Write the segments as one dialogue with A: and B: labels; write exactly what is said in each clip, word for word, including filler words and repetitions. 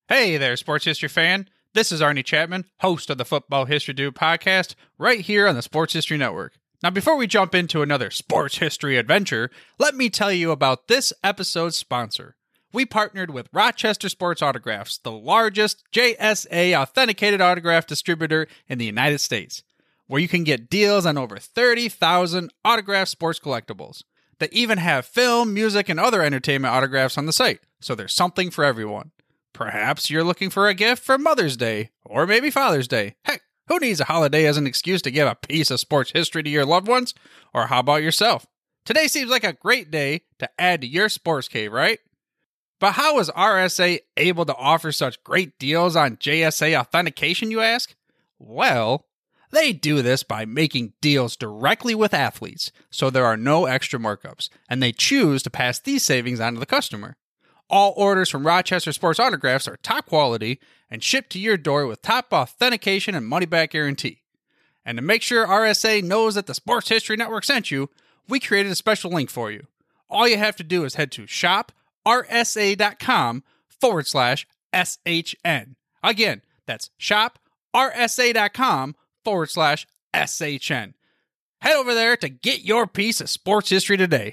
A: Hey there, sports history fan. This is Arnie Chapman, host of the Football History Dude podcast, right here on the Sports History Network. Now, before we jump into another sports history adventure, let me tell you about this episode's sponsor. We partnered with Rochester Sports Autographs, the largest J S A authenticated autograph distributor in the United States, where you can get deals on over thirty thousand autographed sports collectibles. They even have film, music, and other entertainment autographs on the site, so there's something for everyone. Perhaps you're looking for a gift for Mother's Day, or maybe Father's Day. Heck, who needs a holiday as an excuse to give a piece of sports history to your loved ones? Or how about yourself? Today seems like a great day to add to your sports cave, right? But how is R S A able to offer such great deals on J S A authentication, you ask? Well, they do this by making deals directly with athletes, so there are no extra markups, and they choose to pass these savings on to the customer. All orders from Rochester Sports Autographs are top quality and shipped to your door with top authentication and money-back guarantee. And to make sure R S A knows that the Sports History Network sent you, we created a special link for you. All you have to do is head to shoprsa.com forward slash SHN. Again, that's shoprsa.com forward slash SHN. Head over there to get your piece of sports history today.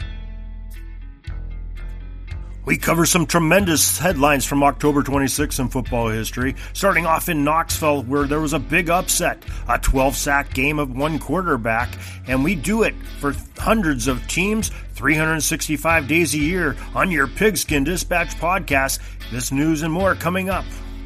B: We cover some tremendous headlines from October twenty-sixth in football history, starting off in Knoxville, where there was a big upset, a twelve-sack game of one quarterback, and we do it for hundreds of teams, three hundred sixty-five days a year on your Pigskin Dispatch podcast. This news and more coming up.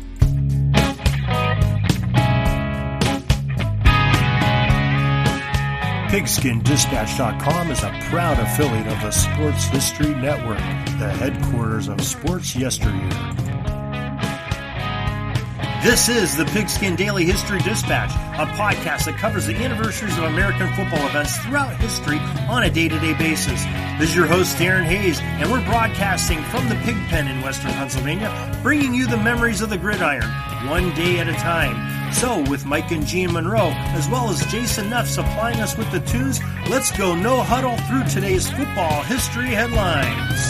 B: Pigskin Dispatch dot com is a proud affiliate of the Sports History Network, the headquarters of sports yesteryear. This is the Pigskin Daily History Dispatch, a podcast that covers the anniversaries of American football events throughout history on a day-to-day basis. This is your host, Darren Hayes, and we're broadcasting from the Pig Pen in Western Pennsylvania, bringing you the memories of the gridiron, one day at a time. So, with Mike and Gene Monroe, as well as Jason Neff supplying us with the tunes, let's go no huddle through today's football history headlines.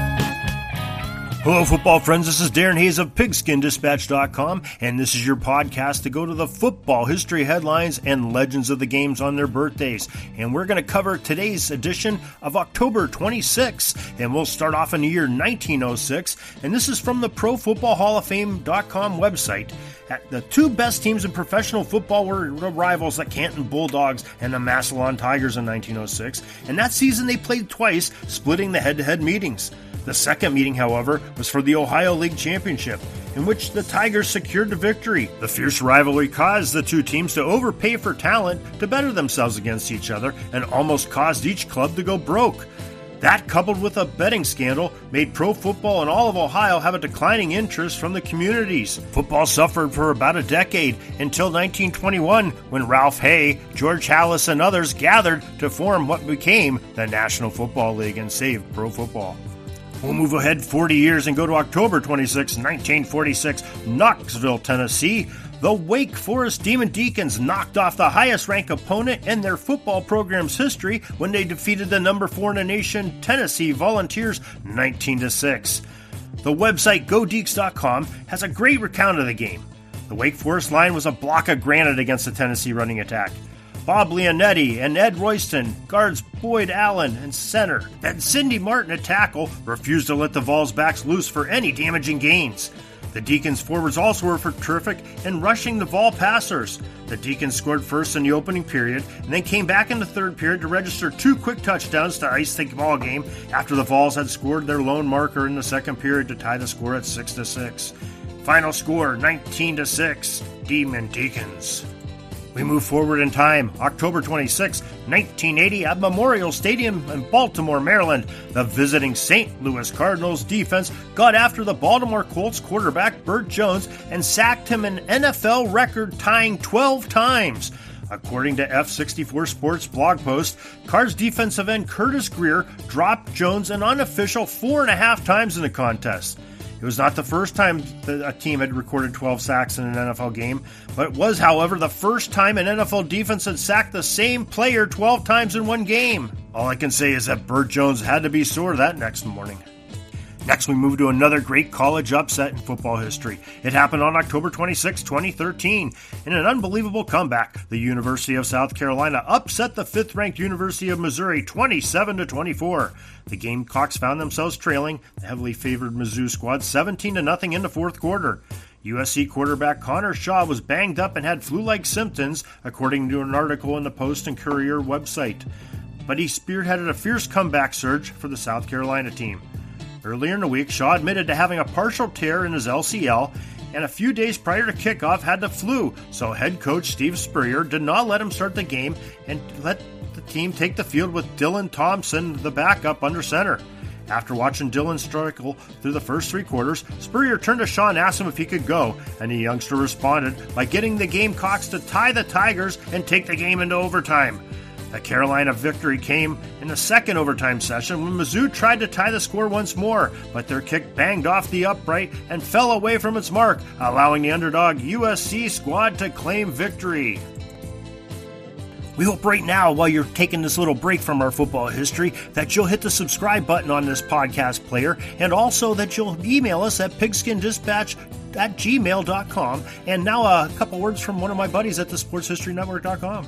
B: Hello, football friends. This is Darren Hayes of Pigskin Dispatch dot com, and this is your podcast to go to the football history headlines and legends of the games on their birthdays. And we're going to cover today's edition of October twenty-sixth, and we'll start off in the year nineteen oh six, and this is from the Pro Football Hall of Fame dot com website. The two best teams in professional football were the rivals, the Canton Bulldogs and the Massillon Tigers in nineteen oh six, and that season they played twice, splitting the head-to-head meetings. The second meeting, however, was for the Ohio League Championship, in which the Tigers secured the victory. The fierce rivalry caused the two teams to overpay for talent to better themselves against each other and almost caused each club to go broke. That, coupled with a betting scandal, made pro football in all of Ohio have a declining interest from the communities. Football suffered for about a decade until nineteen twenty-one, when Ralph Hay, George Halas, and others gathered to form what became the National Football League and saved pro football. We'll move ahead forty years and go to October twenty-sixth, nineteen forty-six, Knoxville, Tennessee. The Wake Forest Demon Deacons knocked off the highest-ranked opponent in their football program's history when they defeated the number four in the nation, Tennessee Volunteers, nineteen to six. The website Go Deacs dot com has a great recount of the game. The Wake Forest line was a block of granite against the Tennessee running attack. Bob Leonetti and Ed Royston, guards Boyd Allen and center, and Cindy Martin at tackle, refused to let the Vols backs loose for any damaging gains. The Deacons forwards also were for terrific in rushing the Vol passers. The Deacons scored first in the opening period and then came back in the third period to register two quick touchdowns to ice the ball game after the Vols had scored their lone marker in the second period to tie the score at six to six. Final score nineteen to six, Demon Deacons. We move forward in time. October twenty-sixth, nineteen eighty, at Memorial Stadium in Baltimore, Maryland, the visiting Saint Louis Cardinals defense got after the Baltimore Colts quarterback Burt Jones and sacked him an N F L record-tying twelve times. According to F sixty-four Sports blog post, Cards defensive end Curtis Greer dropped Jones an unofficial four and a half times in the contest. It was not the first time that a team had recorded twelve sacks in an N F L game, but it was, however, the first time an N F L defense had sacked the same player twelve times in one game. All I can say is that Burt Jones had to be sore that next morning. Next, we move to another great college upset in football history. It happened on October twenty-sixth, twenty thirteen. In an unbelievable comeback, the University of South Carolina upset the fifth-ranked University of Missouri twenty-seven to twenty-four. The Gamecocks found themselves trailing the heavily favored Mizzou squad seventeen to nothing in the fourth quarter. U S C quarterback Connor Shaw was banged up and had flu-like symptoms, according to an article in the Post and Courier website. But he spearheaded a fierce comeback surge for the South Carolina team. Earlier in the week, Shaw admitted to having a partial tear in his L C L, and a few days prior to kickoff had the flu, so head coach Steve Spurrier did not let him start the game and let the team take the field with Dylan Thompson, the backup, under center. After watching Dylan struggle through the first three quarters, Spurrier turned to Shaw and asked him if he could go, and the youngster responded by getting the Gamecocks to tie the Tigers and take the game into overtime. The Carolina victory came in the second overtime session when Mizzou tried to tie the score once more, but their kick banged off the upright and fell away from its mark, allowing the underdog U S C squad to claim victory. We hope right now, while you're taking this little break from our football history, that you'll hit the subscribe button on this podcast player, and also that you'll email us at pigskindispatch at gmail dot com. And now a couple words from one of my buddies at the sports history network dot com.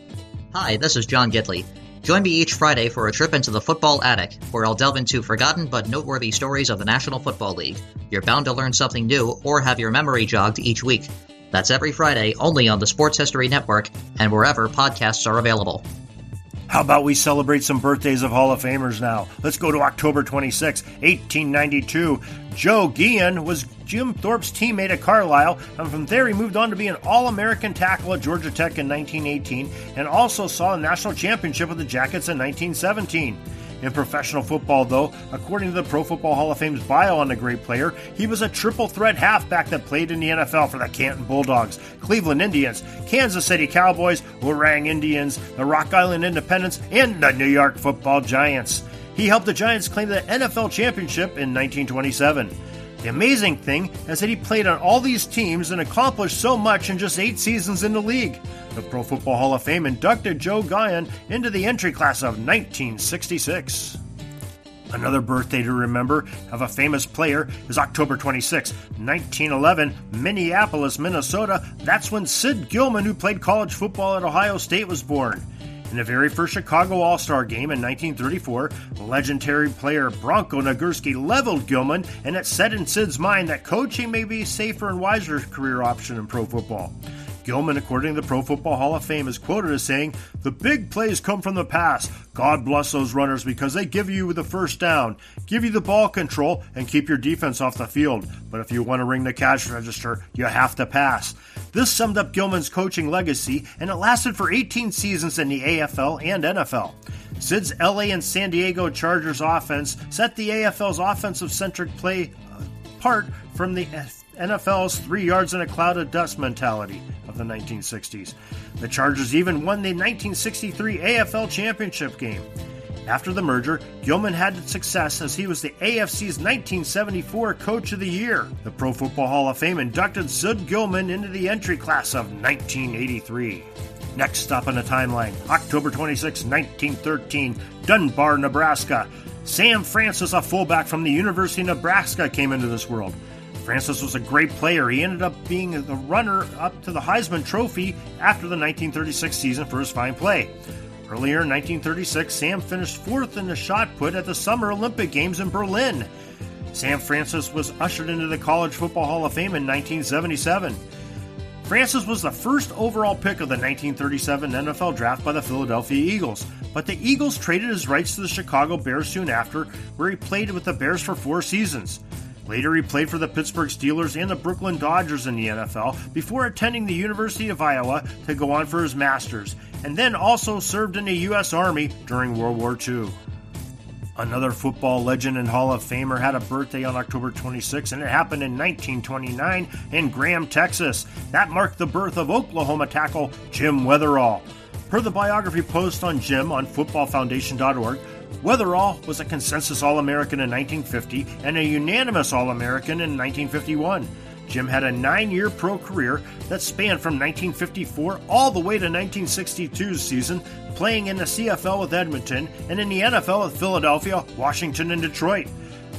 C: Hi, this is John Gidley. Join me each Friday for a trip into the football attic, where I'll delve into forgotten but noteworthy stories of the National Football League. You're bound to learn something new or have your memory jogged each week. That's every Friday, only on the Sports History Network and wherever podcasts are available.
B: How about we celebrate some birthdays of Hall of Famers now? Let's go to October twenty-sixth, eighteen ninety-two. Joe Guillen was Jim Thorpe's teammate at Carlisle, and from there he moved on to be an All-American tackle at Georgia Tech in nineteen eighteen, and also saw a national championship with the Jackets in nineteen seventeen. In professional football, though, according to the Pro Football Hall of Fame's bio on the great player, he was a triple-threat halfback that played in the N F L for the Canton Bulldogs, Cleveland Indians, Kansas City Cowboys, Orang Indians, the Rock Island Independents, and the New York Football Giants. He helped the Giants claim the N F L championship in nineteen twenty-seven. The amazing thing is that he played on all these teams and accomplished so much in just eight seasons in the league. The Pro Football Hall of Fame inducted Joe Guillen into the entry class of nineteen sixty-six. Another birthday to remember of a famous player is October twenty-sixth, nineteen eleven, Minneapolis, Minnesota. That's when Sid Gilman, who played college football at Ohio State, was born. In the very first Chicago All-Star game in nineteen thirty-four, legendary player Bronco Nagurski leveled Gilman, and it set in Sid's mind that coaching may be a safer and wiser career option in pro football. Gilman, according to the Pro Football Hall of Fame, is quoted as saying, "The big plays come from the pass. God bless those runners because they give you the first down, give you the ball control, and keep your defense off the field. But if you want to ring the cash register, you have to pass." This summed up Gilman's coaching legacy, and it lasted for eighteen seasons in the A F L and N F L. Sid's L A and San Diego Chargers offense set the A F L's offensive-centric play apart from the N F L's three yards in a cloud of dust mentality of the nineteen sixties. The Chargers even won the nineteen sixty-three A F L championship game. After the merger, Gilman had success as he was the A F C's nineteen seventy-four Coach of the Year. The Pro Football Hall of Fame inducted Sid Gilman into the entry class of nineteen eighty-three. Next stop on the timeline, October twenty-sixth, nineteen thirteen, Dunbar, Nebraska. Sam Francis, a fullback from the University of Nebraska, came into this world. Francis was a great player. He ended up being the runner-up to the Heisman Trophy after the nineteen thirty-six season for his fine play. Earlier in nineteen thirty-six, Sam finished fourth in the shot put at the Summer Olympic Games in Berlin. Sam Francis was ushered into the College Football Hall of Fame in nineteen seventy-seven. Francis was the first overall pick of the nineteen thirty-seven N F L Draft by the Philadelphia Eagles, but the Eagles traded his rights to the Chicago Bears soon after, where he played with the Bears for four seasons. Later, he played for the Pittsburgh Steelers and the Brooklyn Dodgers in the N F L before attending the University of Iowa to go on for his master's, and then also served in the U S Army during World War Two. Another football legend and Hall of Famer had a birthday on October twenty-sixth, and it happened in nineteen twenty-nine in Graham, Texas. That marked the birth of Oklahoma tackle Jim Weatherall. Per the biography post on Jim on football foundation dot org, Weatherall was a consensus All-American in nineteen fifty and a unanimous All-American in nineteen fifty-one. Jim had a nine-year pro career that spanned from nineteen fifty-four all the way to nineteen sixty-two's season, playing in the C F L with Edmonton and in the N F L with Philadelphia, Washington, and Detroit.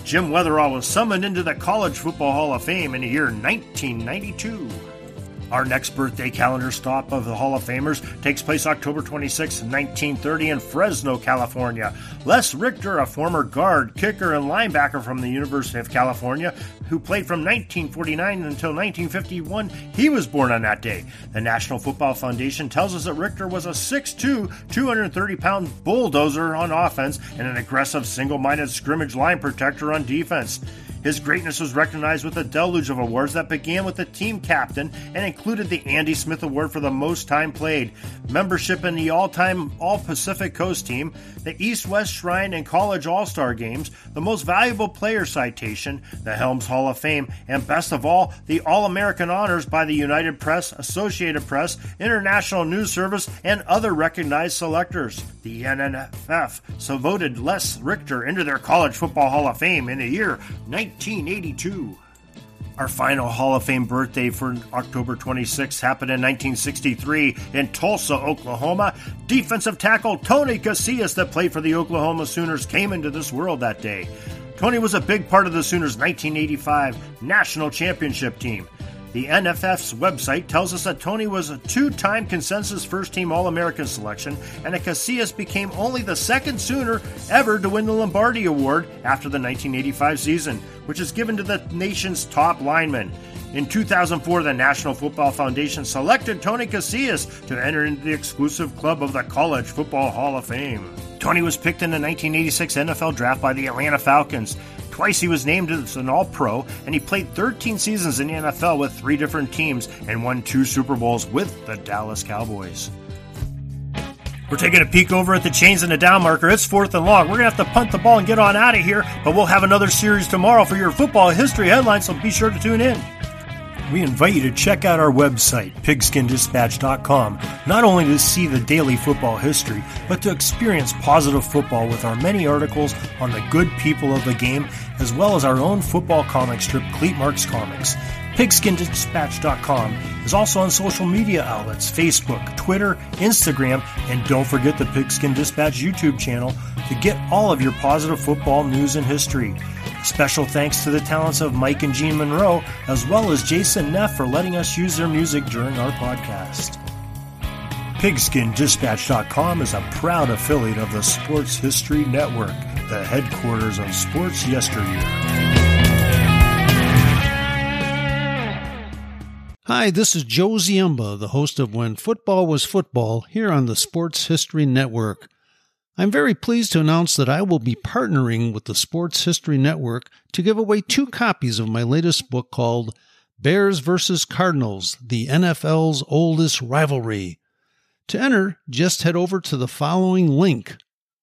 B: Jim Weatherall was summoned into the College Football Hall of Fame in the year nineteen ninety-two. Our next birthday calendar stop of the Hall of Famers takes place October twenty-sixth, nineteen thirty in Fresno, California. Les Richter, a former guard, kicker, and linebacker from the University of California, who played from nineteen forty-nine until nineteen fifty-one, he was born on that day. The National Football Foundation tells us that Richter was a six two, two hundred thirty pound bulldozer on offense and an aggressive single-minded scrimmage line protector on defense. His greatness was recognized with a deluge of awards that began with the team captain and included the Andy Smith Award for the most time played, membership in the all-time All-Pacific Coast team, the East-West Shrine and College All-Star Games, the Most Valuable Player citation, the Helms Hall of Fame, and best of all, the All-American honors by the United Press, Associated Press, International News Service, and other recognized selectors. The N F F so voted Les Richter into their College Football Hall of Fame in the year nineteen eighty-two. Our final Hall of Fame birthday for October twenty-sixth happened in nineteen sixty-three in Tulsa, Oklahoma. Defensive tackle Tony Casillas, that played for the Oklahoma Sooners, came into this world that day. Tony was a big part of the Sooners' nineteen eighty-five National Championship team. The N F F's website tells us that Tony was a two-time consensus first-team All-American selection, and that Casillas became only the second Sooner ever to win the Lombardi Award after the nineteen eighty-five season, which is given to the nation's top linemen. In two thousand four, the National Football Foundation selected Tony Casillas to enter into the exclusive club of the College Football Hall of Fame. Tony was picked in the nineteen eighty-six N F L Draft by the Atlanta Falcons. Twice he was named as an All-Pro, and he played thirteen seasons in the N F L with three different teams and won two Super Bowls with the Dallas Cowboys. We're taking a peek over at the chains and the down marker. It's fourth and long. We're going to have to punt the ball and get on out of here, but we'll have another series tomorrow for your football history headlines, so be sure to tune in. We invite you to check out our website, pigskin dispatch dot com, not only to see the daily football history, but to experience positive football with our many articles on the good people of the game, as well as our own football comic strip, Cleat Marks Comics. pigskin dispatch dot com is also on social media outlets, Facebook, Twitter, Instagram, and don't forget the Pigskin Dispatch YouTube channel to get all of your positive football news and history. Special thanks to the talents of Mike and Gene Monroe, as well as Jason Neff for letting us use their music during our podcast. pigskin dispatch dot com is a proud affiliate of the Sports History Network, the headquarters of sports yesteryear.
D: Hi, this is Joe Ziemba, the host of When Football Was Football, here on the Sports History Network. I'm very pleased to announce that I will be partnering with the Sports History Network to give away two copies of my latest book called Bears versus Cardinals, the N F L's Oldest Rivalry. To enter, just head over to the following link,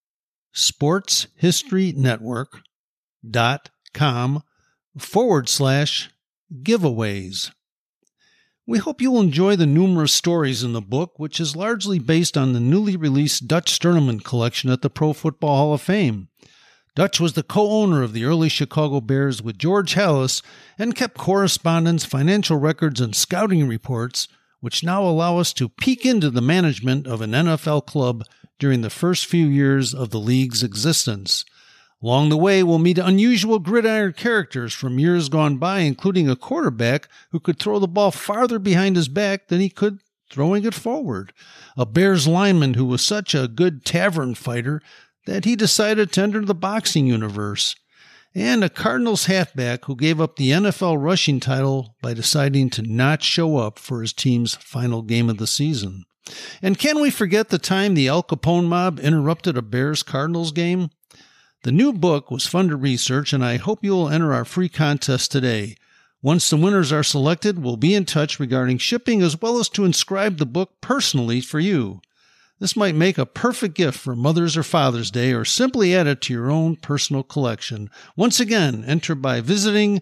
D: sportshistorynetwork.com forward slash giveaways. We hope you'll enjoy the numerous stories in the book, which is largely based on the newly released Dutch Tournament collection at the Pro Football Hall of Fame. Dutch was the co-owner of the early Chicago Bears with George Halas and kept correspondence, financial records, and scouting reports, which now allow us to peek into the management of an N F L club during the first few years of the league's existence. Along the way, we'll meet unusual gridiron characters from years gone by, including a quarterback who could throw the ball farther behind his back than he could throwing it forward, a Bears lineman who was such a good tavern fighter that he decided to enter the boxing universe, and a Cardinals halfback who gave up the N F L rushing title by deciding to not show up for his team's final game of the season. And can we forget the time the Al Capone mob interrupted a Bears-Cardinals game? The new book was fun to research, and I hope you will enter our free contest today. Once the winners are selected, we'll be in touch regarding shipping as well as to inscribe the book personally for you. This might make a perfect gift for Mother's or Father's Day, or simply add it to your own personal collection. Once again, enter by visiting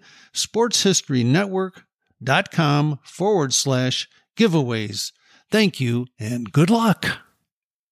D: sportshistorynetwork.com forward slash giveaways. Thank you, and good luck.